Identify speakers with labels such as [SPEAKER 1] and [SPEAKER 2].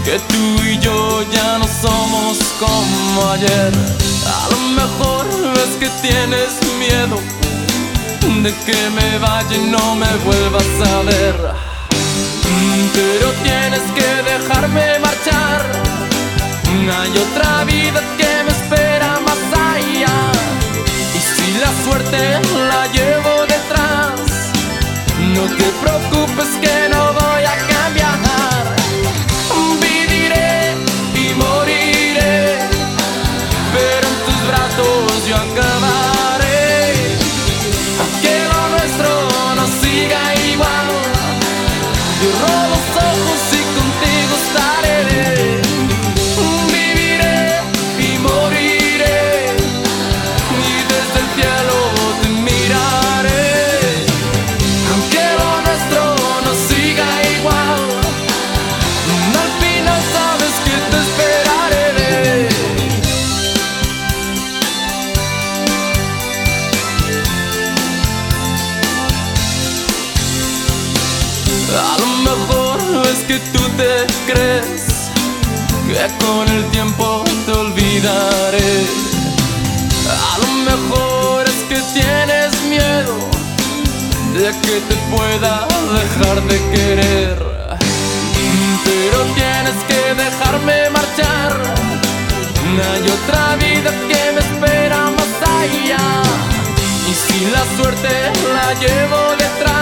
[SPEAKER 1] que tú y yo ya no somos como ayer. A lo mejor ves que tienes miedo de que me vaya y no me vuelvas a ver, pero tienes que dejarme marchar. Hay otra vida que me espera más allá, y si la suerte la llevo detrás, no te preocupes que no voy a cambiar. Viviré y moriré, pero en tus brazos yo acabaré. Que lo nuestro no siga igual, cierro los ojos y contigo estaré. Viviré y moriré, y desde el cielo te miraré. Aunque lo nuestro no siga igual, al final sabes que te esperaré. A lo mejor es que tú te crees que con el tiempo te olvidaré. A lo mejor es que tienes miedo de que te pueda dejar de querer, pero tienes que dejarme marchar. Hay otra vida que me espera más allá, y si la suerte la llevo detrás,